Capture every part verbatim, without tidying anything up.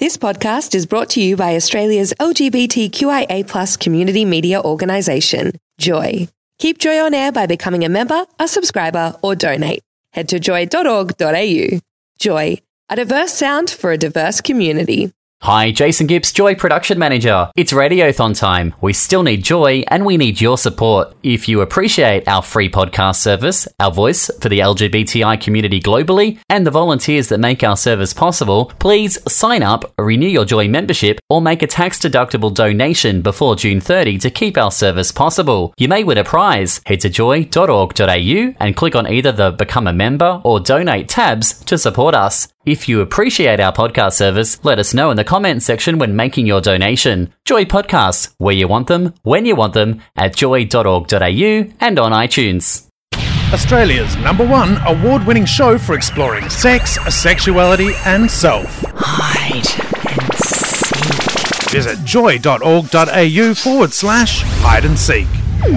This podcast is brought to you by Australia's L G B T Q I A plus community media organisation, Joy. Keep Joy on air by becoming a member, a subscriber, or donate. Head to joy dot org dot a u. Joy, a diverse sound for a diverse community. Hi, Jason Gibbs, Joy Production Manager. It's Radiothon time. We still need Joy and we need your support. If you appreciate our free podcast service, our voice for the L G B T I community globally, and the volunteers that make our service possible, please sign up, renew your Joy membership, or make a tax-deductible donation before June thirtieth to keep our service possible. You may win a prize. Head to joy dot org dot a u and click on either the Become a Member or Donate tabs to support us. If you appreciate our podcast service, let us know in the comments section when making your donation. Joy Podcasts, where you want them, when you want them, at joy dot org dot a u and on iTunes. Australia's number one award-winning show for exploring sex, sexuality and self. Hide and seek. Visit joy dot org dot a u forward slash hide and seek.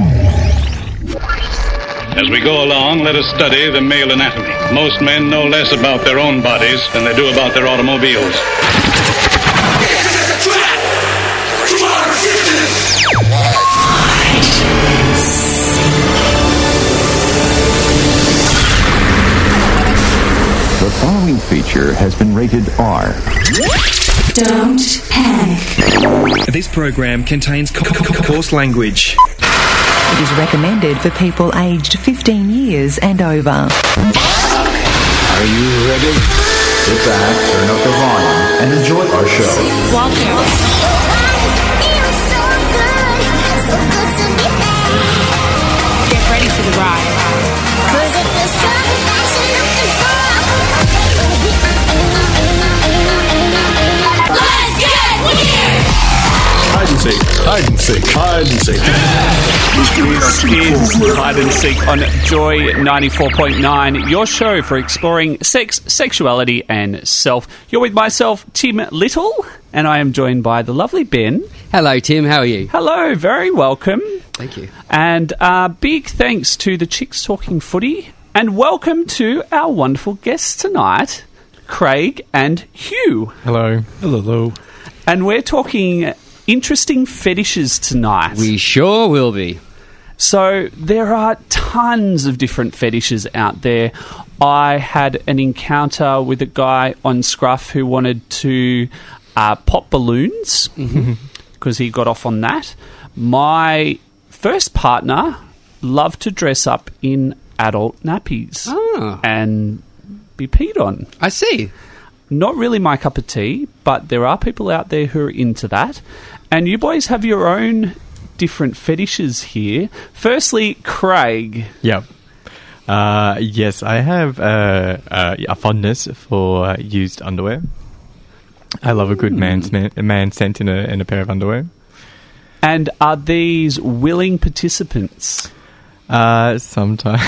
As we go along, let us study the male anatomy. Most men know less about their own bodies than they do about their automobiles. The following feature has been rated R. Don't panic. This program contains co- co- coarse language. It is recommended for people aged fifteen years and over. Are you ready? Sit back, turn up the volume, and enjoy our show. Welcome. Get ready for the ride. Hide and seek, hide and seek, hide and seek. This is Hide and Seek on Joy ninety-four point nine, your show for exploring sex, sexuality and self. You're with myself, Tim Little, and I am joined by the lovely Ben. Hello, Tim. How are you? Hello, very welcome. Thank you. And uh, big thanks to the Chicks Talking Footy, and welcome to our wonderful guests tonight, Craig and Hugh. Hello. Hello. And we're talking interesting fetishes tonight. We sure will be. So there are tons of different fetishes out there. I had an encounter with a guy on Scruff who wanted to uh, pop balloons because mm-hmm. he got off on that. My first partner loved to dress up in adult nappies oh. and be peed on. I see. Not really my cup of tea, but there are people out there who are into that. And you boys have your own different fetishes here. Firstly, Craig. Yep. Uh, yes, I have uh, uh, a fondness for uh, used underwear. I love a good mm. man, sm- a man scent in a, in a pair of underwear. And are these willing participants? Uh, sometimes.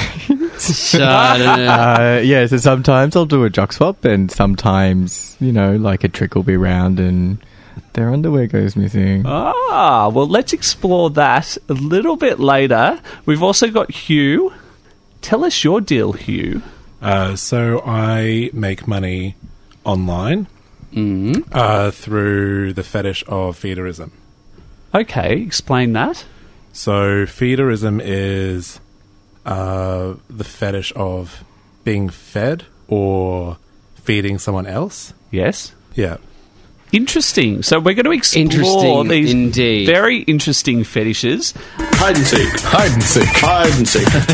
uh, yeah, so sometimes I'll do a jock swap, and sometimes, you know, like a trick will be around and their underwear goes missing. Ah, well, let's explore that a little bit later. We've also got Hugh. Tell us your deal, Hugh. Uh, so I make money online mm. uh, through the fetish of feederism. Okay, explain that. So feederism is uh, the fetish of being fed or feeding someone else. Yes. Yeah. Interesting. So we're going to explore interesting, these indeed. very interesting fetishes. Hide and seek, hide and seek, hide and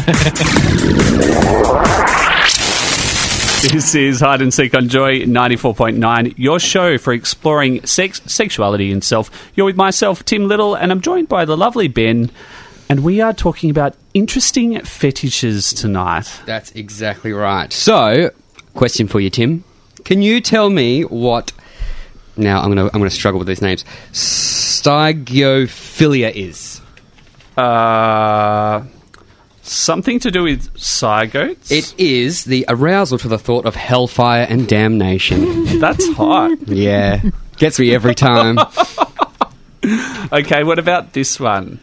seek. This is Hide and Seek on Joy ninety-four point nine, your show for exploring sex, sexuality and self. You're with myself, Tim Little, and I'm joined by the lovely Ben, and we are talking about interesting fetishes tonight. That's exactly right. So, question for you, Tim. Can you tell me what... Now, I'm going to I'm going to struggle with these names. Stygophilia is? Uh... Something to do with zygotes? It is the arousal to the thought of hellfire and damnation. That's hot. Yeah. Gets me every time. Okay, what about this one?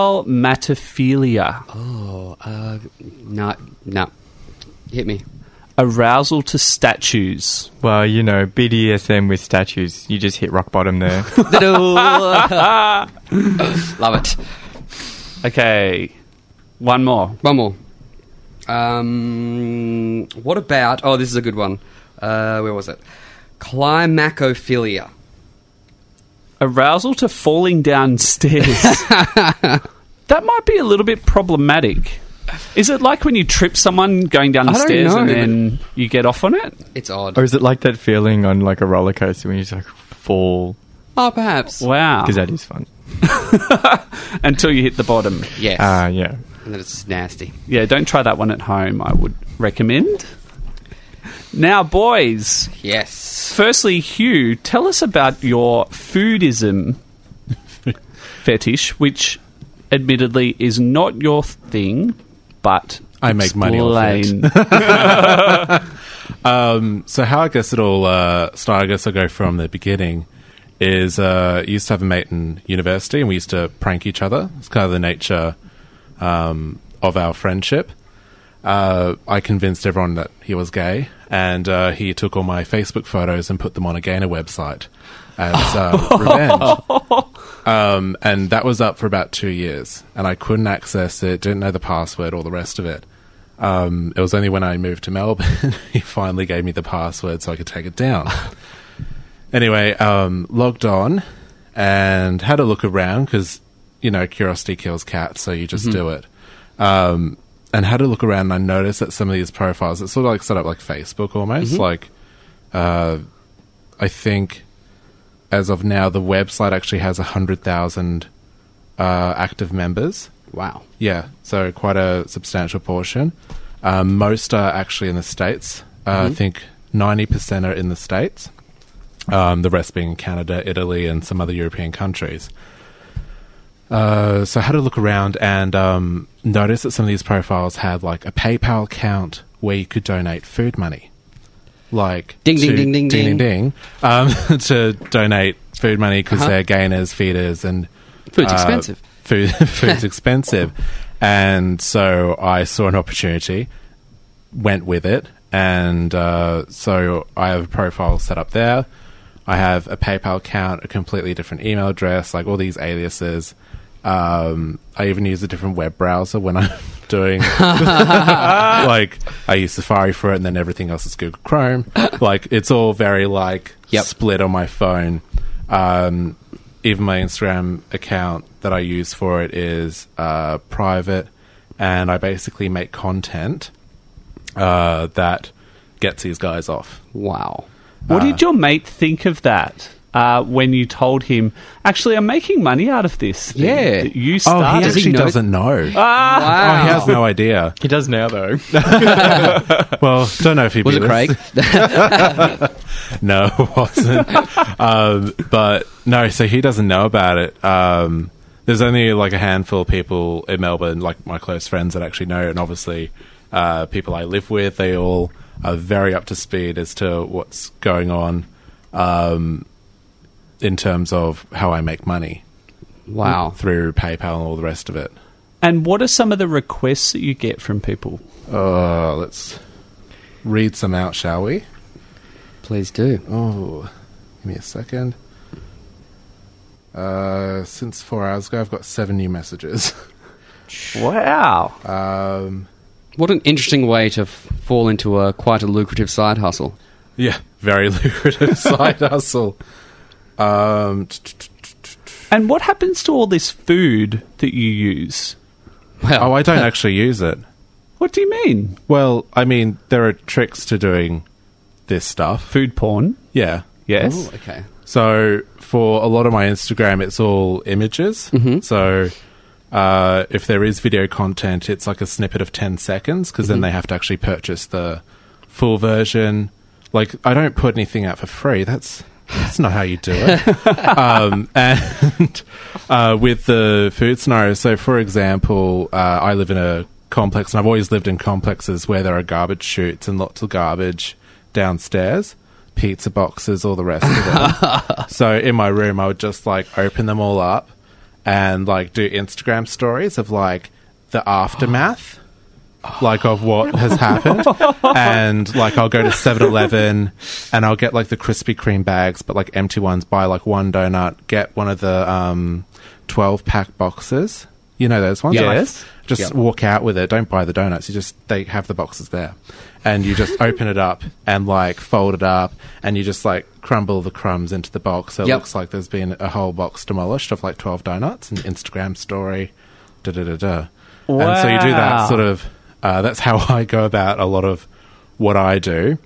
Agalmatophilia. Oh, uh, no, no. Hit me. Arousal to statues. Well, you know, B D S M with statues. You just hit rock bottom there. Love it. Okay. One more. One more. Um, what about... Oh, this is a good one. Uh, where was it? Climacophilia. Arousal to falling downstairs. That might be a little bit problematic. Is it like when you trip someone going down the I don't stairs know, and then you get off on it? It's odd. Or is it like that feeling on like a roller coaster when you just like fall? Oh, perhaps. Wow. Because that is fun. Until you hit the bottom. Yes. Ah, uh, yeah. And then it's nasty. Yeah, don't try that one at home, I would recommend. Now, boys. Yes. Firstly, Hugh, tell us about your foodism fetish, which admittedly is not your thing, but I make money off it. um, so how I guess it'll uh, start, I guess I'll go from the beginning, is uh, I used to have a mate in university and we used to prank each other. It's kind of the nature um, of our friendship. Uh, I convinced everyone that he was gay, and uh, he took all my Facebook photos and put them on a Gainer website as uh, revenge. Um, and that was up for about two years, and I couldn't access it, didn't know the password, all the rest of it. Um, it was only when I moved to Melbourne he finally gave me the password so I could take it down. Anyway, um, logged on and had a look around because, you know, curiosity kills cats, so you just mm-hmm. do it. Um, and had a look around, and I noticed that some of these profiles, it's sort of like set up like Facebook almost. Mm-hmm. Like, uh, I think as of now, the website actually has one hundred thousand uh, active members. Wow. Yeah, so quite a substantial portion. Um, most are actually in the States. Uh, mm-hmm. I think ninety percent are in the States. Um, the rest being Canada, Italy, and some other European countries. Uh, so I had a look around and um, noticed that some of these profiles had like a PayPal account where you could donate food money. Like ding, to, ding, ding, ding, ding, ding, ding, um, to donate food money because uh-huh. they're gainers, feeders, and food's uh, expensive. Food, food's expensive, and so I saw an opportunity, went with it, and uh, so I have a profile set up there. I have a PayPal account, a completely different email address, like all these aliases. Um, I even use a different web browser when I'm doing, like, I use Safari for it, and then everything else is Google Chrome. Like, it's all very, like, yep. split on my phone. Um, even my Instagram account that I use for it is uh, private, and I basically make content uh, that gets these guys off. Wow. What Uh, did your mate think of that? Uh, when you told him, actually, I'm making money out of this thing Yeah. that you Oh, started. he actually he know- doesn't know. Ah! Oh, he has no idea. He does now, though. Well, don't know if he Was it Craig? No, it wasn't. um, but no, so he doesn't know about it. Um, there's only like a handful of people in Melbourne, like my close friends, that actually know it, and obviously uh, people I live with, they all are very up to speed as to what's going on um, in terms of how I make money. Wow. Through PayPal and all the rest of it. And what are some of the requests that you get from people? Uh, let's read some out, shall we? Please do. Oh, give me a second. Uh, since four hours ago, I've got seven new messages. Wow. Um, What an interesting way to f- fall into a quite a lucrative side hustle. yeah, very lucrative side hustle. Um, And what happens to all this food that you use? Well, oh, I don't actually use it. What do you mean? Well, I mean, there are tricks to doing this stuff. Food porn? Yeah. Yes. Ooh, okay. So for a lot of my Instagram, it's all images. Mm-hmm. So uh, if there is video content, it's like a snippet of ten seconds because Mm-hmm. then they have to actually purchase the full version. Like, I don't put anything out for free. That's that's not how you do it. um, and uh, with the food scenario, so for example, uh, I live in a complex, and I've always lived in complexes where there are garbage chutes and lots of garbage downstairs. Pizza boxes, all the rest of it. So in my room, I would just like open them all up and like do Instagram stories of like the aftermath like of what has happened. And like I'll go to seven eleven and I'll get like the Krispy Kreme bags, but like empty ones, buy like one donut, get one of the um, twelve pack boxes. You know those ones? Yes. Like, just Yep. walk out with it. Don't buy the donuts. You just, they have the boxes there. And you just open it up and like fold it up and you just like crumble the crumbs into the box. So it Yep. looks like there's been a whole box demolished of like twelve donuts, and Instagram story, da da da da. And so you do that Wow. sort of, uh, that's how I go about a lot of what I do.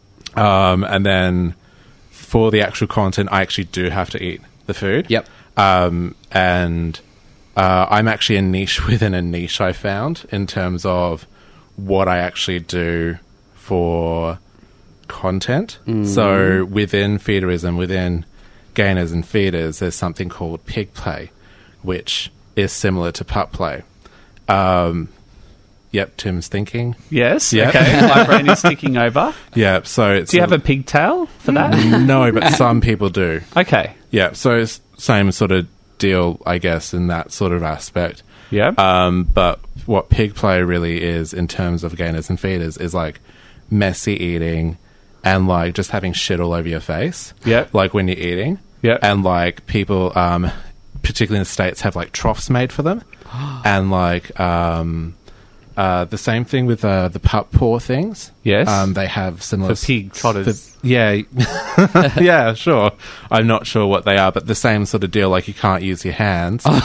Um, and then for the actual content, I actually do have to eat the food. Yep. Um, and uh, I'm actually a niche within a niche, I found, in terms of what I actually do for content. Mm. So within feederism, within gainers and feeders, there's something called pig play, which is similar to pup play. Um, yep, Tim's thinking. Yes. Yep. Okay. My brain is ticking over. Yeah, so it's Do you have a pigtail for that? no, but some people do. Okay. Yeah, so it's same sort of deal, I guess, in that sort of aspect. Yeah. Um, but what pig play really is in terms of gainers and feeders is like messy eating and like just having shit all over your face. Yeah. Like when you're eating. Yeah. And like people, um, particularly in the States, have like troughs made for them. And like um, uh, the same thing with uh, the pup paw things. Yes. Um, they have similar For pigs. trotters. Yeah. Yeah, sure. I'm not sure what they are, but the same sort of deal, like you can't use your hands. So you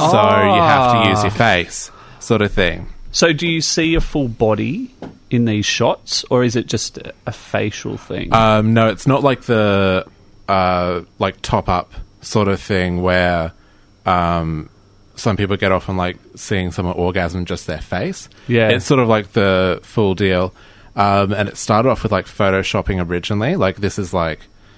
have to use your face, sort of thing. So do you see a full body in these shots, or is it just a, a facial thing? Um, no, it's not like the uh, like top up sort of thing where um, some people get off on like seeing someone orgasm just their face. Yeah. It's sort of like the full deal. Um, and it started off with like photoshopping originally. Like this is like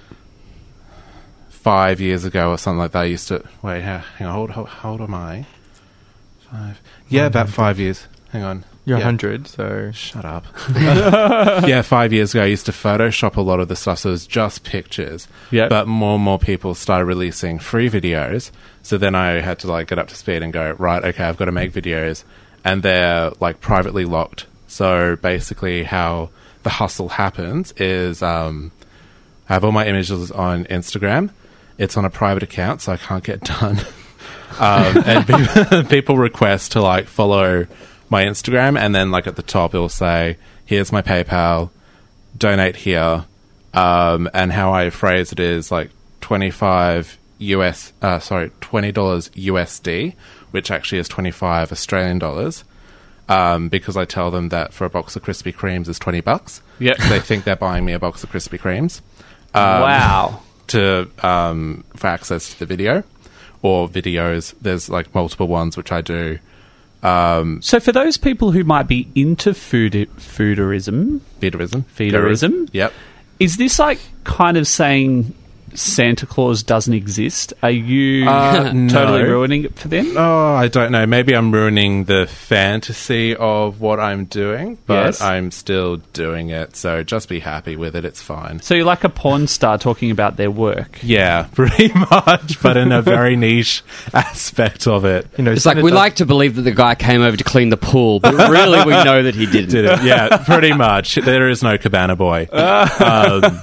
five years ago or something like that. I used to wait. Hang on, hold, hold, how old am I? Five. Yeah, about five years. Hang on. You're yeah. one hundred, so... Shut up. Yeah, five years ago, I used to Photoshop a lot of the stuff, so it was just pictures. Yeah. But more and more people started releasing free videos, so then I had to, like, get up to speed and go, right, okay, I've got to make videos, and they're, like, privately locked. So basically how the hustle happens is um, I have all my images on Instagram. It's on a private account, so I can't get done. um, and people, people request to, like, follow my Instagram, and then like at the top it'll say, here's my PayPal, donate here. Um, and how I phrase it is like twenty-five U S, uh, sorry, twenty dollars U S D, which actually is twenty-five Australian dollars. Um, because I tell them that for a box of Krispy Kremes is twenty bucks. Yep. So they think they're buying me a box of Krispy Kremes. Um, wow. To, um, for access to the video or videos. There's like multiple ones which I do. Um, So for those people who might be into food fooderism, feederism, feederism, yep. Is this like kind of saying Santa Claus doesn't exist? Are you Uh, totally no. ruining it for them? Oh, I don't know. Maybe I'm ruining the fantasy of what I'm doing, but Yes. I'm still doing it. So just be happy with it. It's fine. So you're like a porn star talking about their work. Yeah, pretty much, but in a very niche aspect of it. You know, It's like we like to believe that the guy came over to clean the pool, but really we know that he didn't. Did it? Yeah, pretty much. There is no Cabana Boy. Um,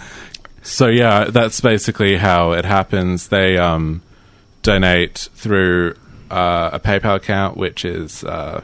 so yeah, that's basically how it happens. They um, donate through uh, a PayPal account, which is uh,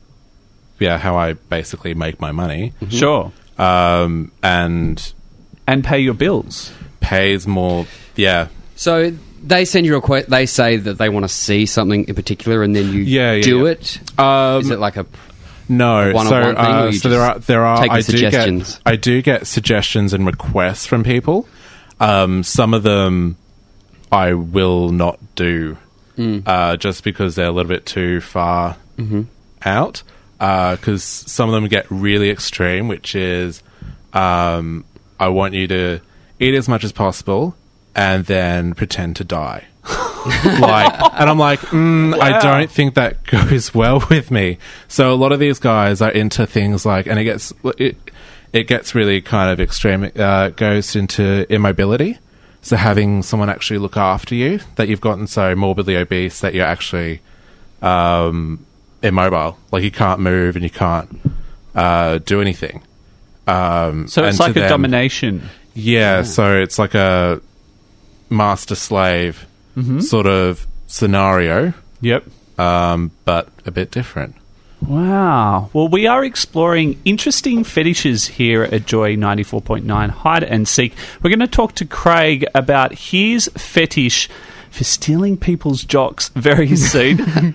yeah how I basically make my money. Sure. Um, and and pay your bills. Pays more. Yeah. So they send you a request. They say that they want to see something in particular, and then you Yeah, yeah, do yeah. it. Um, Is it like a No, a one-on-one so thing, or uh, you so there are just there are take the I do get suggestions? I do get suggestions and requests from people. Um, some of them I will not do Mm. uh, just because they're a little bit too far Mhm. out. Because some of them get really extreme, which is um, I want you to eat as much as possible and then pretend to die. like, and I'm like, mm, I don't think that goes well with me. So a lot of these guys are into things like, and it gets it, it gets really kind of extreme. Uh, it goes into immobility. So having someone actually look after you, that you've gotten so morbidly obese that you're actually um, immobile. Like you can't move and you can't uh, do anything. Um, so it's and like to a them- domination. Yeah, Yeah. so it's like a master-slave Mhm. sort of scenario. Yep. Um, but a bit different. Wow. Well, we are exploring interesting fetishes here at Joy ninety-four point nine Hide and Seek. We're going to talk to Craig about his fetish for stealing people's jocks very soon.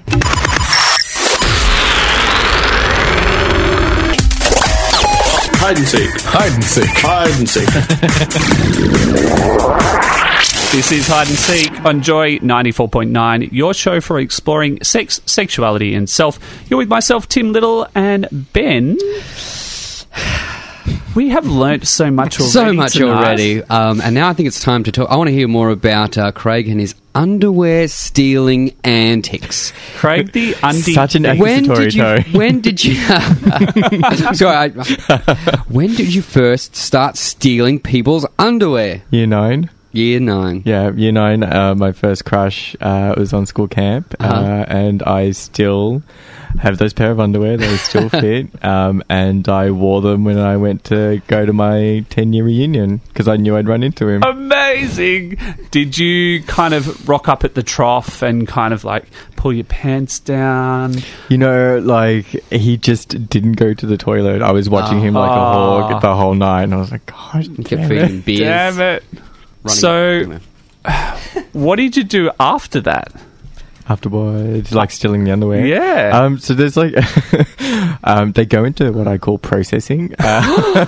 Hide and seek. Hide and seek. Hide and seek. This is Hide and Seek on Joy ninety-four point nine, your show for exploring sex, sexuality and self. You're with myself, Tim Little, and Ben. We have learnt so much already. So much tonight. already. Um, and now I think it's time to talk. I want to hear more about uh, Craig and his underwear stealing antics. Craig the undie. Such an When accusatory did you? tone. When did you? Sorry. I, when did you first start stealing people's underwear? Year nine. Year nine. Yeah, year nine. Uh, my first crush uh, was on school camp, uh, Uh-huh. and I still have those pair of underwear. They still fit, um, and I wore them when I went to go to my ten-year reunion because I knew I'd run into him. Amazing! Did you kind of rock up at the trough and kind of like pull your pants down? You know, like he just didn't go to the toilet. I was watching him like a Oh. hog the whole night, and I was like, "God, Kept damn feeding it." him beers. Damn it! running So, up. what did you do after that? Afterwards, like stealing the underwear. Yeah. Um. So there's like, um, they go into what I call processing. Uh,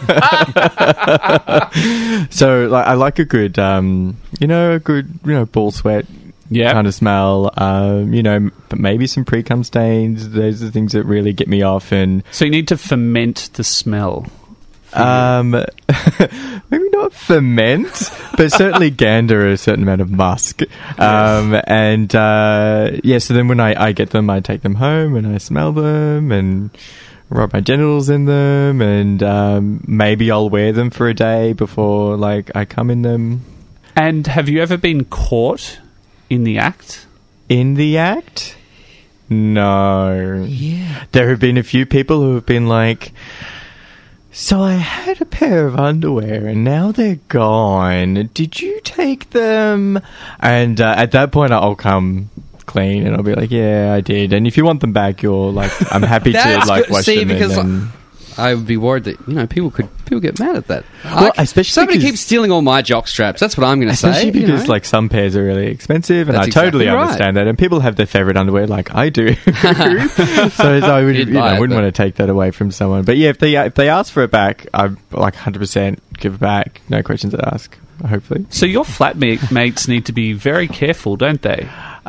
so like, I like a good, um, you know, a good, you know, ball sweat. Yeah. Kind of smell. Um. You know, m- but maybe some pre-cum stains. Those are the things that really get me off. And So you need to ferment the smell. um, maybe not ferment, but certainly gander a certain amount of musk. Um, and uh, yeah, so then when I, I get them, I take them home and I smell them and rub my genitals in them, and um, maybe I'll wear them for a day before like I come in them. And have you ever been caught in the act? In the act? No. Yeah. There have been a few people who have been like, so I had a pair of underwear and now they're gone. Did you take them? And uh, at that point, I'll come clean and I'll be like, yeah, I did. And if you want them back, you're like, I'm happy to That's like good. wash See, them. because and then... I would be worried that, you know, people could people get mad at that. Well, I- especially somebody because- keeps stealing all my jock straps. That's what I'm going to say. Especially you because know? like some pairs are really expensive, and That's I totally exactly right. understand that. And people have their favorite underwear, like I do. so, so I would, You'd you know, buy I it, wouldn't but- want to take that away from someone. But yeah, if they if they ask for it back, I'm like one hundred percent give it back. No questions asked. Hopefully. So your flatmate mates need to be very careful, don't they?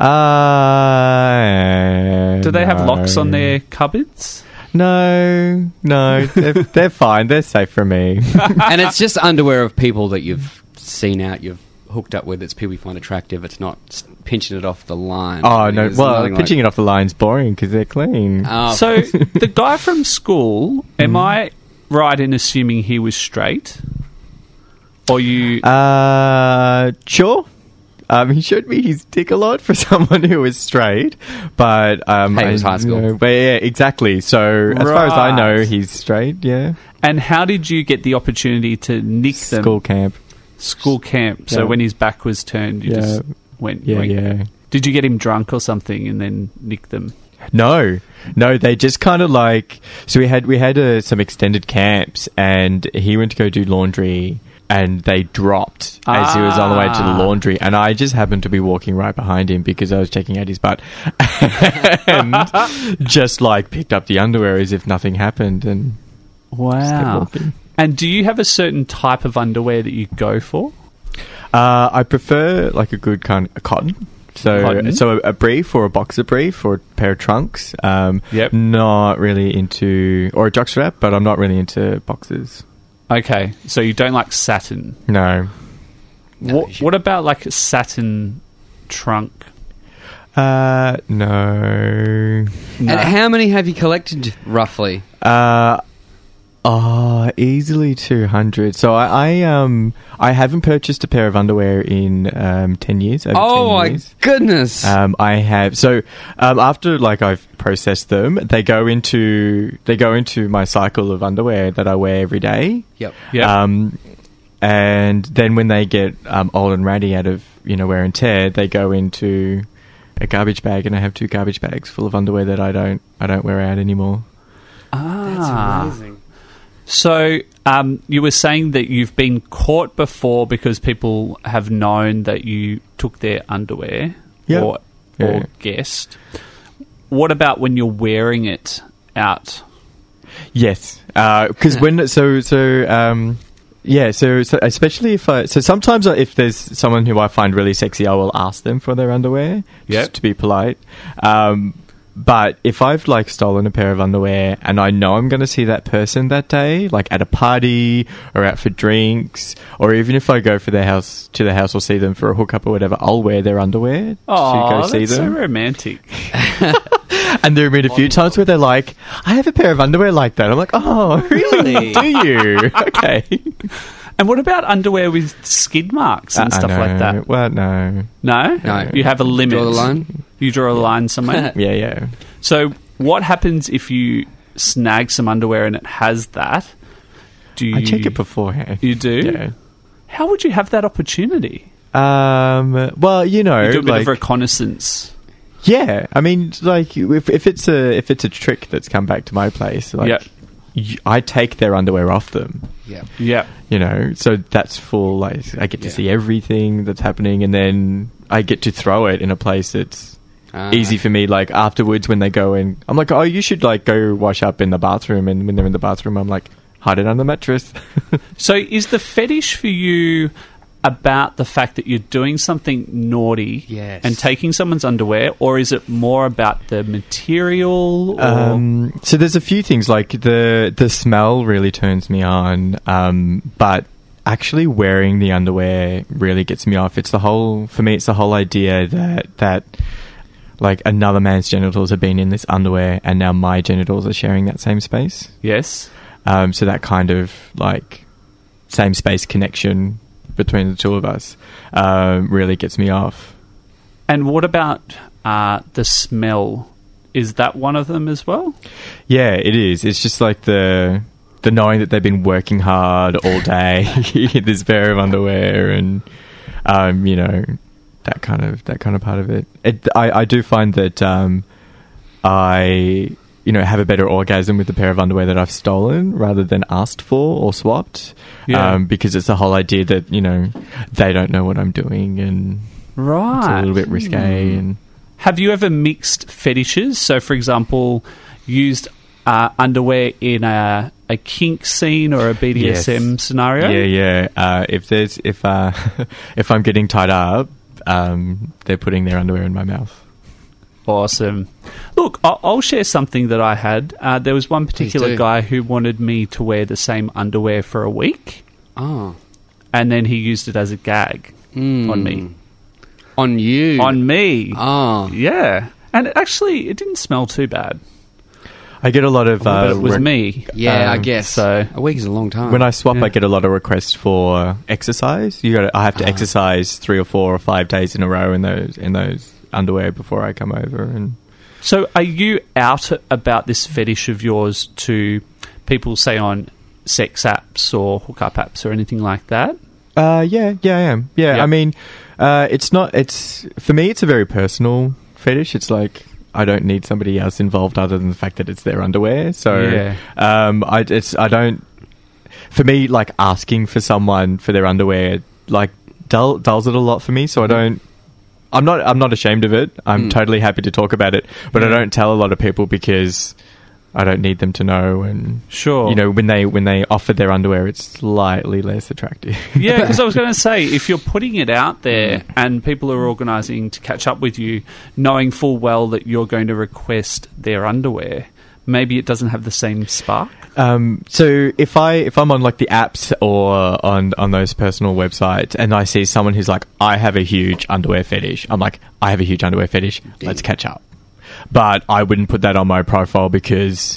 Uh, Do they have no. locks on their cupboards? No, no, they're, they're fine. They're safe for me. And it's just underwear of people that you've seen out, you've hooked up with. It's people you find attractive. It's not s- pinching it off the line. Oh no! There's Well, nothing pitching like- it off the line's boring because they're clean. Oh. So the guy from school, am I right in assuming he was straight? Or you... Uh, sure. Um, he showed me his dick a lot for someone who was straight, but um, Hey, it was I- high school. you know, but yeah, exactly. So as far as I know, Right. he's straight. Yeah, And how did you get the opportunity to nick them? school camp. School camp. So Yeah. when his back was turned, you Yeah. just went... Yeah, went- yeah. Did you get him drunk or something and then nick them? No, no, they just kind of like. So we had we had uh, some extended camps, and he went to go do laundry, and they dropped as he was on the way to the Ah. laundry, and I just happened to be walking right behind him because I was checking out his butt, and just like picked up the underwear as if nothing happened, and just kept Wow. walking. And do you have a certain type of underwear that you go for? Uh, I prefer like a good kind of cotton. So, Cotton? so a, a brief or a boxer brief or a pair of trunks. Um, Yep. Not really into, or a jockstrap, but I'm not really into boxers. Okay, so you don't like satin. No. What, what about like a satin trunk? Uh, no. And how many have you collected, roughly? Uh, Oh, easily two hundred. So I, I um I haven't purchased a pair of underwear in um ten years. Over Oh ten my years. goodness! Um, I have so um after like I've processed them, they go into they go into my cycle of underwear that I wear every day. Yep. Yeah. Um, and then when they get um old and ratty out of you know wear and tear, they go into a garbage bag, and I have two garbage bags full of underwear that I don't I don't wear out anymore. Ah. That's amazing. So um, you were saying that you've been caught before because people have known that you took their underwear Yeah. or, Yeah. or guessed. What about when you're wearing it out? Yes, because when so so um, yeah so, so especially if I so sometimes if there's someone who I find really sexy, I will ask them for their underwear Yep. just to be polite. Um, but if I've like stolen a pair of underwear and I know I'm going to see that person that day, like at a party or out for drinks, or even if I go for their house to their house or see them for a hookup or whatever, I'll wear their underwear Oh, to go see that's so them. romantic. And there have been a few times where they're like, I have a pair of underwear like that. I'm like, oh, really? Do you? Okay. And what about underwear with skid marks and Uh, stuff no. like that? Well, no. No? No. You have a limit. Draw the line? You draw a line somewhere? Yeah, yeah. So what happens if you snag some underwear and it has that? Do you, I check it beforehand. You do? Yeah. How would you have that opportunity? Um. Well, you know, You do a bit like, of reconnaissance. yeah. I mean, like, if if it's a if it's a trick that's come back to my place, like, Yep. y- I take their underwear off them. Yeah. Yeah. You know, so that's full. Like, I get to Yeah. see everything that's happening, and then I get to throw it in a place that's Ah. easy for me. Like afterwards, when they go in, I'm like, oh, you should like go wash up in the bathroom. And when they're in the bathroom, I'm like, hide it under the mattress. So is the fetish for you about the fact that you're doing something naughty Yes. and taking someone's underwear, or is it more about the material? Or Um, so there's a few things, like the the smell really turns me on, um, but actually wearing the underwear really gets me off. It's the whole, for me, it's the whole idea that that like another man's genitals have been in this underwear, and now my genitals are sharing that same space. yes. Um, so that kind of like same space connection between the two of us um, really gets me off. And what about uh, the smell? Is that one of them as well? Yeah, it is. It's just like the the knowing that they've been working hard all day in this pair of underwear, and um, you know, that kind of that kind of part of it. it I, I do find that um, I you know have a better orgasm with the pair of underwear that I've stolen rather than asked for or swapped. Yeah. Um, because it's the whole idea that you know they don't know what I'm doing, and Right. it's a little bit risque. And Have you ever mixed fetishes? So, for example, used uh, underwear in a, a kink scene or a B D S M Yes. scenario? Yeah, yeah. Uh, if there's if uh, if I'm getting tied up, um, they're putting their underwear in my mouth. Awesome. Look, I'll, I'll share something that I had. Uh, there was one particular do. guy who wanted me to wear the same underwear for a week, Oh. and then he used it as a gag on me. On you? On me. Oh. Yeah. And it actually, it didn't smell too bad. I get a lot of. But Uh, it was re- me. Yeah, I Um, guess. so- a week is a long time. When I swap, Yeah. I get a lot of requests for exercise. You got, I have to Ah. exercise three or four or five days in a row in those in those underwear before I come over. And So are you out about this fetish of yours to people, say, on sex apps or hookup apps or anything like that? uh, yeah, yeah, I am. Yeah, Yeah. I mean, uh, it's not. It's for me. It's a very personal fetish. It's like I don't need somebody else involved other than the fact that it's their underwear. So, Yeah. um, I it's I don't. For me, like asking for someone for their underwear, like dull, dulls it a lot for me. So I don't. I'm not. I'm not ashamed of it. I'm Mm. totally happy to talk about it, but I Yeah. don't tell a lot of people because I don't need them to know. And Sure. you know, when they when they offer their underwear, it's slightly less attractive. Yeah, because I was going to say, if you're putting it out there and people are organising to catch up with you, knowing full well that you're going to request their underwear, maybe it doesn't have the same spark. Um, so if I if I'm on like the apps or on on those personal websites and I see someone who's like, I have a huge underwear fetish, I'm like, I have a huge underwear fetish. Let's catch up. But I wouldn't put that on my profile because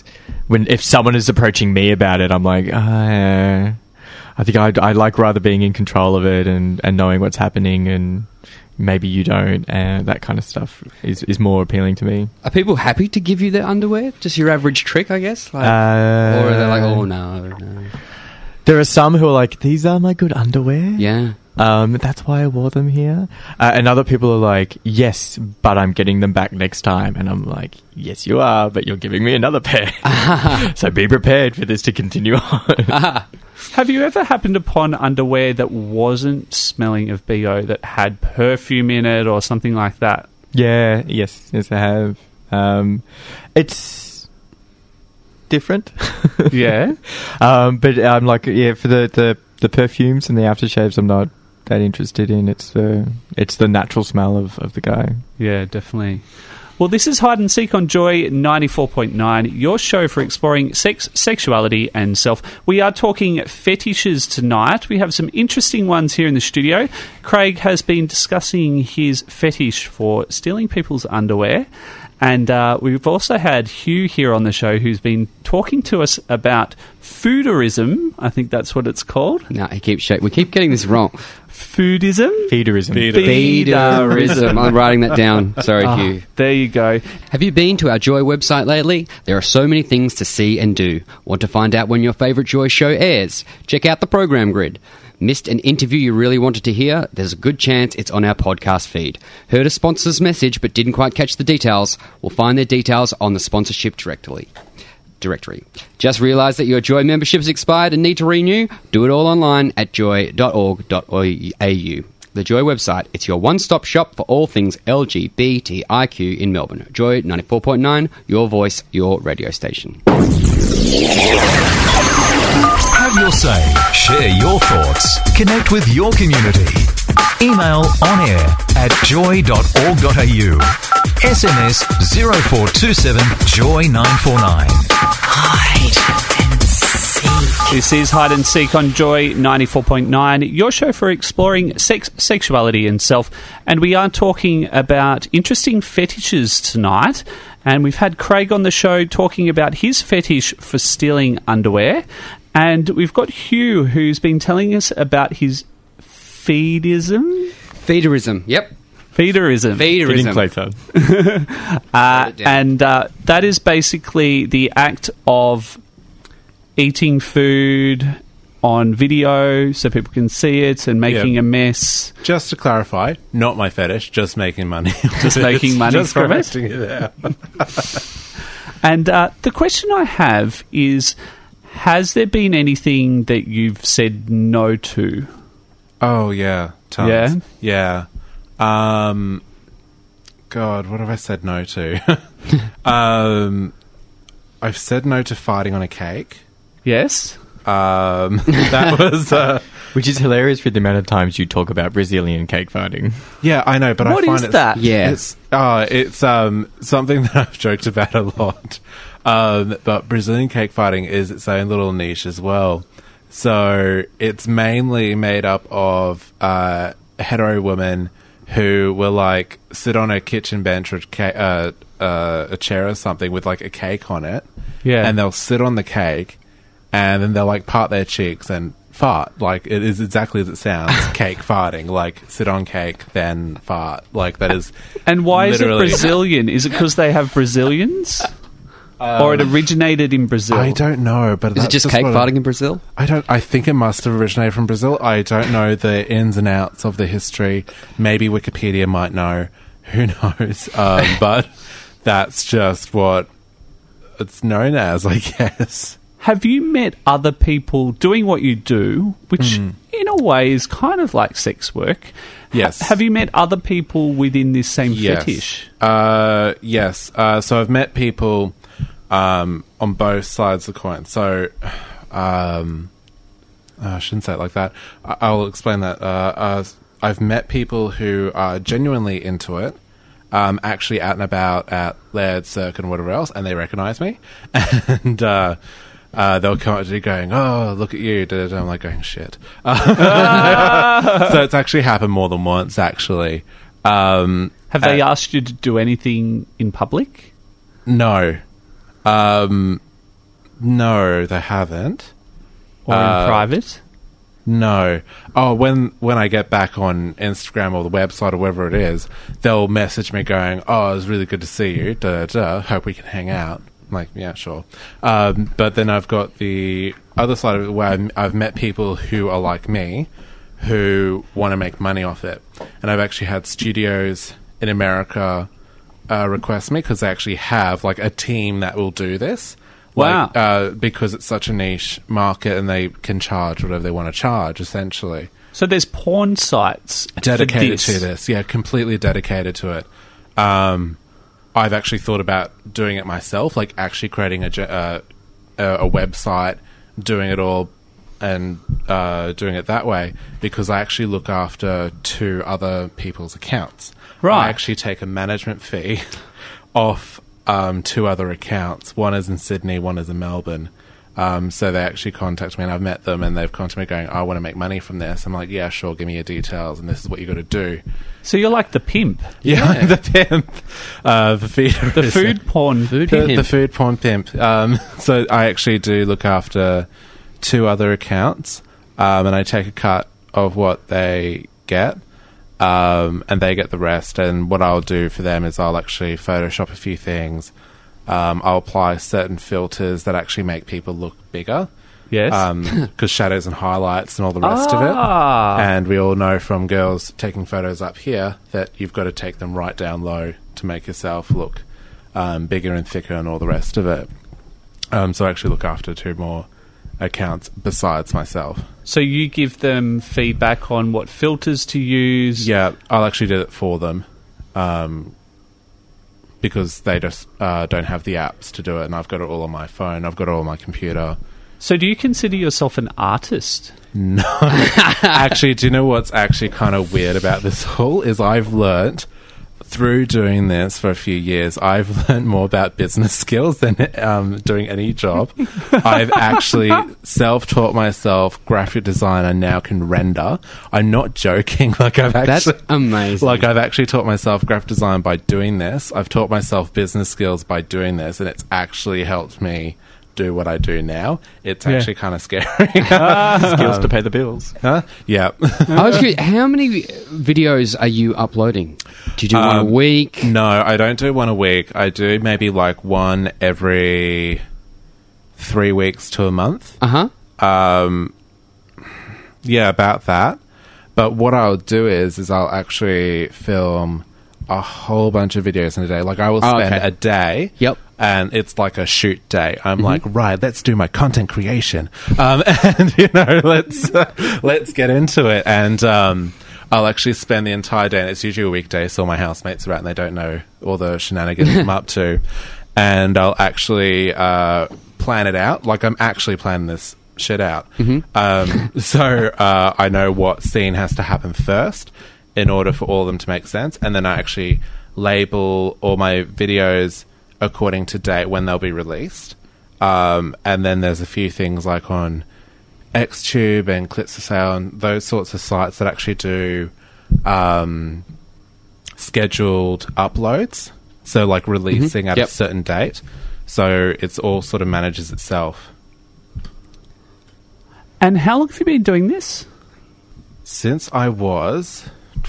when if someone is approaching me about it, I'm like, uh, I think I'd, I like rather being in control of it and, and knowing what's happening, and maybe you don't, and that kind of stuff is, is more appealing to me. Are people happy to give you their underwear? Just your average trick, I guess? Like, Uh, or are they like, oh, no, no. There are some who are like, these are my good underwear. Yeah. Um, that's why I wore them here. Uh, and other people are like, yes, but I'm getting them back next time. And I'm like, yes, you are, but you're giving me another pair. So be prepared for this to continue on. Have you ever happened upon underwear that wasn't smelling of B O, that had perfume in it or something like that? Yeah, yes, yes, I have. Um, it's different. Yeah. um, but I'm like, yeah, for the, the, the perfumes and the aftershaves, I'm not that interested in. It's the it's the natural smell of, of the guy. Yeah, definitely. Well, this is Hide and Seek on Joy ninety-four point nine, your show for exploring sex, sexuality and self. We are talking fetishes tonight. We have some interesting ones here in the studio. Craig has been discussing his fetish for stealing people's underwear. And uh, we've also had Hugh here on the show, who's been talking to us about fooderism. I think that's what it's called. No, he keeps sh- we keep getting this wrong. Foodism? Feederism. Feederism. I'm writing that down. Sorry, Oh, Hugh. There you go. Have you been to our Joy website lately? There are so many things to see and do. Want to find out when your favourite Joy show airs? Check out the program grid. Missed an interview you really wanted to hear? There's a good chance it's on our podcast feed. Heard a sponsor's message but didn't quite catch the details? We'll find their details on the sponsorship directory. Directory. Just realised that your Joy membership has expired and need to renew? Do it all online at joy dot org dot a u. The Joy website, it's your one-stop shop for all things L G B T I Q in Melbourne. Joy ninety-four point nine, your voice, your radio station. Have your say, share your thoughts, connect with your community. Email on air at joy dot org dot a u. S M S zero four two seven joy nine four nine. Hide and Seek. This is Hide and Seek on Joy ninety-four point nine, your show for exploring sex, sexuality and self. And we are talking about interesting fetishes tonight. And we've had Craig on the show talking about his fetish for stealing underwear. And we've got Hugh, who's been telling us about his feedism. Feederism, yep. Feederism. Feederism. uh, and uh, that is basically the act of eating food on video so people can see it and making Yeah. a mess. Just to clarify, not my fetish, just making money. Just making money just from it? correcting it out. And uh, the question I have is, has there been anything that you've said no to? Oh, yeah. Tons. Yeah? Yeah. Um, God, what have I said no to? um, I've said no to farting on a cake. Yes. Um, that was... Uh, Which is hilarious for the amount of times you talk about Brazilian cake farting. Yeah, I know, but What I find is it's, that? Yeah. It's, uh, it's um, something that I've joked about a lot. Um, but Brazilian cake farting is its own little niche as well. So it's mainly made up of uh, hetero women who will like sit on a kitchen bench or ca- uh, uh, a chair or something with like a cake on it. Yeah. And they'll sit on the cake and then they'll like part their cheeks and fart. Like it is exactly as it sounds. Cake farting. Like sit on cake, then fart. Like that is. And why is it literally- Brazilian? Is it because they have Brazilians? or it originated in Brazil? I don't know, but Is it that's just cake what farting in Brazil? I don't. I think it must have originated from Brazil. I don't know the ins and outs of the history. Maybe Wikipedia might know. Who knows? Um, but that's just what it's known as, I guess. Have you met other people doing what you do, which Mm. in a way is kind of like sex work? Yes. Ha- have you met other people within this same Yes. fetish? Uh, yes. Uh, so I've met people um, on both sides of the coin. So um, I shouldn't say it like that. I- I'll explain that. Uh, uh, I've met people who are genuinely into it, um, actually out and about at Laird, Cirque, and whatever else, and they recognise me. and uh, uh, they'll come up to me going, "Oh, look at you!" Da, da, da. I'm like going, "Shit." So it's actually happened more than once, actually. Um, Have they uh, asked you to do anything in public? No. Um, No, they haven't. Or in Uh, private? No. Oh, when when I get back on Instagram or the website or wherever it is, they'll message me going, "Oh, it was really good to see you. Da, da, da. Hope we can hang out." I'm like, yeah, sure. Um, but then I've got the other side of it where I'm, I've met people who are like me, who want to make money off it, and I've actually had studios in America uh, request me because they actually have like a team that will do this. Wow. Like, uh, because it's such a niche market and they can charge whatever they want to charge, essentially. So there's porn sites Dedicated for this. to this. Yeah, completely dedicated to it. Um, I've actually thought about doing it myself, like actually creating a, ge- uh, a, a website, doing it all and uh, doing it that way, because I actually look after two other people's accounts. Right. I actually take a management fee off Um, two other accounts. One is in Sydney, one is in Melbourne. Um, so they actually contact me, and I've met them, and they've contacted me going, I want to make money from this. I'm like, yeah, sure, give me your details, and this is what you got to do. So you're like the pimp. Yeah, the pimp. Uh, the feed The food porn the, pimp. the food porn pimp. Um, so I actually do look after two other accounts, um, and I take a cut of what they get. Um, and they get the rest. And what I'll do for them is I'll actually Photoshop a few things. Um, I'll apply certain filters that actually make people look bigger. Yes. Because shadows and highlights and all the rest Ah. of it. And we all know from girls taking photos up here that you've got to take them right down low to make yourself look um, bigger and thicker and all the rest of it. Um, so I actually look after two more accounts besides myself. So you give them feedback on what filters to use? Yeah, I'll actually do it for them um, because they just uh, don't have the apps to do it, and I've got it all on my phone. I've got it all on my computer. So do you consider yourself an artist? No. Actually, do you know what's actually kind of weird about this whole is I've learnt through doing this for a few years, I've learned more about business skills than um, doing any job. I've actually self-taught myself graphic design and now can render. I'm not joking. Like I've actually, That's amazing. Like I've actually taught myself graphic design by doing this. I've taught myself business skills by doing this, and it's actually helped me do what I do now. It's Yeah. actually kind of scary. Skills to pay the bills. Huh? Yeah. I was curious, how many videos are you uploading? Do you do one a Um, week? No, I don't do one a week. I do maybe like one every three weeks to a month. Uh huh. Um, yeah, about that. But what I'll do is, is I'll actually film a whole bunch of videos in a day. Like I will Oh, spend okay. a day. Yep. And it's like a shoot day. I'm Mm-hmm. like, right, let's do my content creation, um, and you know, let's uh, let's get into it. And um, I'll actually spend the entire day. And it's usually a weekday, so all my housemates are out and they don't know all the shenanigans I'm up to. And I'll actually uh, plan it out. Like I'm actually planning this shit out. Mm-hmm. Um, so uh, I know what scene has to happen first in order for all of them to make sense, and then I actually label all my videos according to date when they'll be released. Um, and then there's a few things like on Xtube and Clips for Sale and those sorts of sites that actually do um, scheduled uploads. So like releasing Mhm. at Yep. a certain date. So it's all sort of manages itself. And how long have you been doing this? Since I was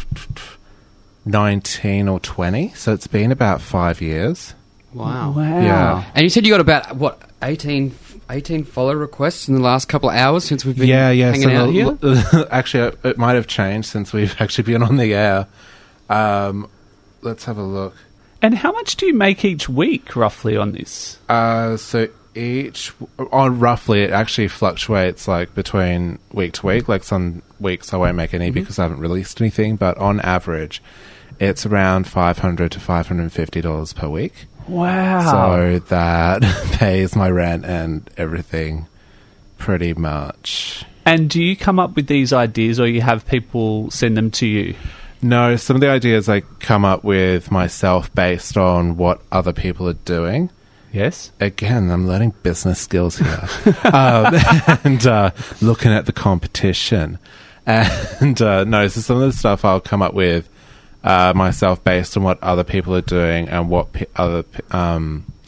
nineteen or twenty. So it's been about five years. Wow. Wow. Yeah. And you said you got about, what, eighteen, eighteen follow requests in the last couple of hours since we've been Yeah, yeah. hanging so out the- here? actually, it, it might have changed since we've actually been on the air. Um, let's have a look. And how much do you make each week, roughly, on this? Uh, so each, on roughly, it actually fluctuates like between week to week. Like some weeks I won't make any because I haven't released anything, but on average, it's around five hundred to five hundred fifty dollars per week. Wow. So that pays my rent and everything pretty much. And do you come up with these ideas, or you have people send them to you? No, some of the ideas I come up with myself based on what other people are doing. Yes. Again, I'm learning business skills here. um, and uh, looking at the competition. And uh, no, so some of the stuff I'll come up with uh, myself based on what other people are doing and what pe- other pe- um,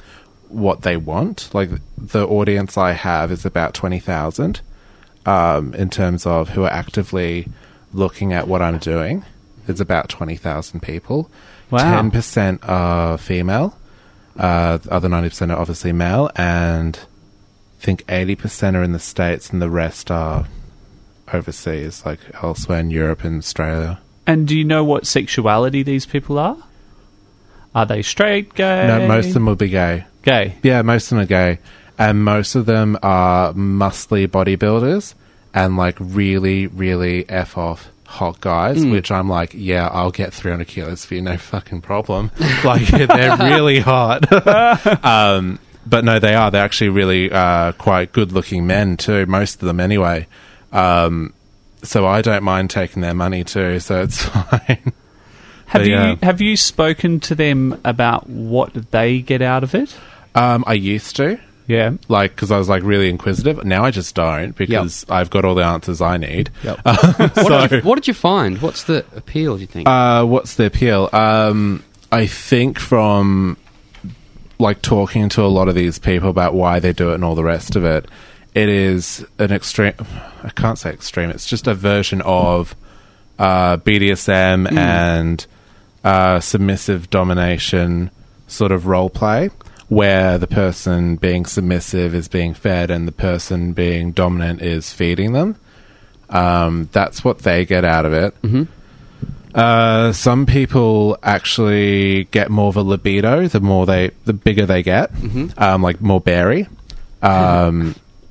what they want. Like, the audience I have is about twenty thousand um, in terms of who are actively looking at what I'm doing. It's about twenty thousand people. Wow. ten percent are female. Uh, the other ninety percent are obviously male. And I think eighty percent are in the States and the rest are overseas, like elsewhere in Europe and Australia. And do you know what sexuality these people are? Are they straight, gay? No, most of them will be gay. Gay? Yeah, most of them are gay. And most of them are muscly bodybuilders and, like, really, really F-off hot guys, Mm. which I'm like, yeah, I'll get three hundred kilos for you, no fucking problem. Like, they're really hot. um, but no, they are. They're actually really uh, quite good-looking men, too, most of them anyway. Um, so I don't mind taking their money, too, so it's fine. Have But, you yeah. have you spoken to them about what they get out of it? Um, I used to. Yeah. Like, because I was, like, really inquisitive. Now I just don't, because I've got all the answers I need. Yep. Um, What, so, did you, what did you find? What's the appeal, do you think? uh, what's the appeal? Um, I think from, like, talking to a lot of these people about why they do it and all the rest of it, it is an extreme... I can't say extreme. It's just a version of uh, B D S M Mm. and uh, submissive domination sort of role play, where the person being submissive is being fed and the person being dominant is feeding them. Um, that's what they get out of it. Mm-hmm. Uh, some people actually get more of a libido the more they, the bigger they get, Mhm. um, like more berry. Um,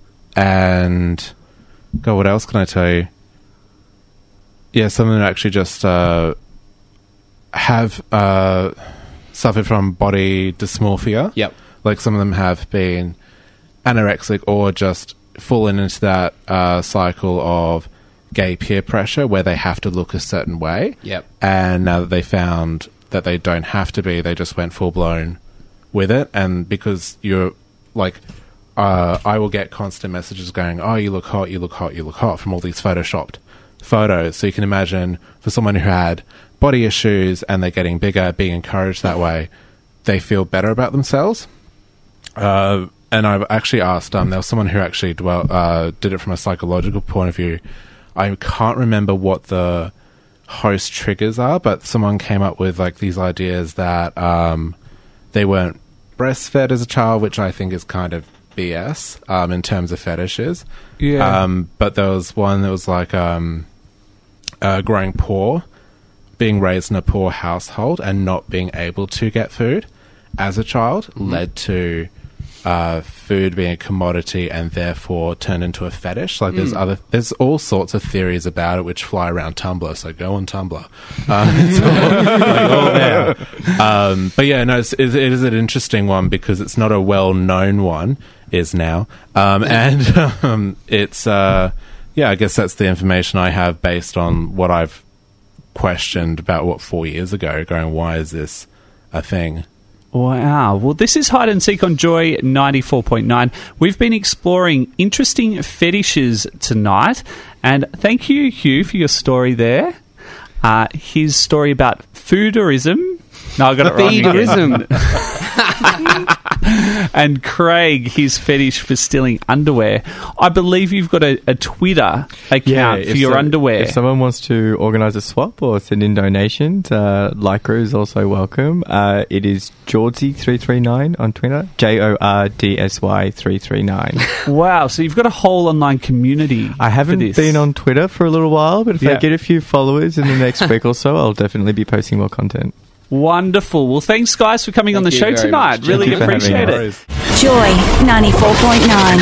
and God, what else can I tell you? Yeah, some of them actually just uh, have uh, suffered from body dysmorphia. Yep. Like, some of them have been anorexic or just fallen into that uh, cycle of gay peer pressure where they have to look a certain way. Yep. And now that they found that they don't have to be, they just went full blown with it. And because you're like, uh, I will get constant messages going, oh, you look hot, you look hot, you look hot, from all these photoshopped photos. So you can imagine for someone who had body issues and they're getting bigger, being encouraged that way, they feel better about themselves. Uh, and I've actually asked, um, there was someone who actually dwell, uh, did it from a psychological point of view. I can't remember what the host triggers are, but someone came up with, like, these ideas that um, they weren't breastfed as a child, which I think is kind of B S um, in terms of fetishes. Yeah. Um, but there was one that was like um, uh, growing poor, being raised in a poor household and not being able to get food as a child Mhm. led to uh, food being a commodity and therefore turned into a fetish. Like, there's Mm. other, there's all sorts of theories about it which fly around Tumblr. So go on Tumblr. Um, it's all, like, all there. Um, but yeah, no, it's, it, it is an interesting one because it's not a well-known one. Is now, um, and um, it's uh, yeah. I guess that's the information I have based on what I've questioned about what four years ago. Going, why is this a thing? Wow. Well, this is Hide and Seek on Joy ninety-four point nine. We've been exploring interesting fetishes tonight. And thank you, Hugh, for your story there. Uh, his story about fooderism. No, I got it wrong again. And Craig, his fetish for stealing underwear. I believe you've got a, a Twitter account for if your so- underwear. If someone wants to organise a swap or send in donations, uh, Lycra is also welcome. Uh, it is Jordsy three three nine on Twitter, J O R D S Y three three nine. Wow, so you've got a whole online community. I haven't for this. been on Twitter for a little while, but if Yeah. I get a few followers in the next week or so, I'll definitely be posting more content. Wonderful. Well, thanks, guys, for coming on the Thank show you very tonight. much. Really Thank you for appreciate having it. me. Joy ninety-four point nine.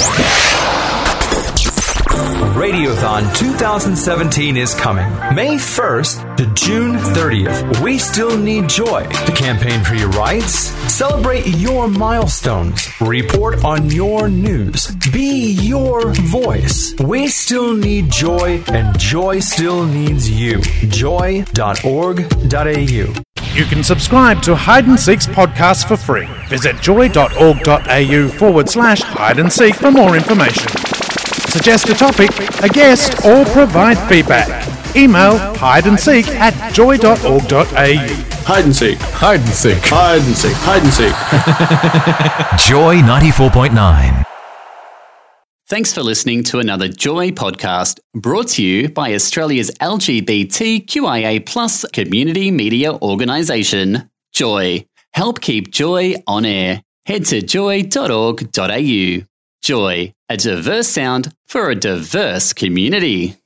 Radiothon twenty seventeen is coming. May first to June thirtieth. We still need joy to campaign for your rights, celebrate your milestones, report on your news, be your voice. We still need joy, and joy still needs you. joy dot org dot a u. You can subscribe to Hide and Seek's podcast for free. Visit joy.org.au forward slash hide and seek for more information. Suggest a topic, a guest, or provide feedback. Email hideandseek at joy dot org dot a u. Hide and seek. Hide and seek. Hide and seek. Hide and seek. Joy ninety-four point nine. Thanks for listening to another Joy podcast brought to you by Australia's L G B T Q I A plus community media organisation, Joy. Help keep Joy on air. Head to joy dot org dot a u. Joy, a diverse sound for a diverse community.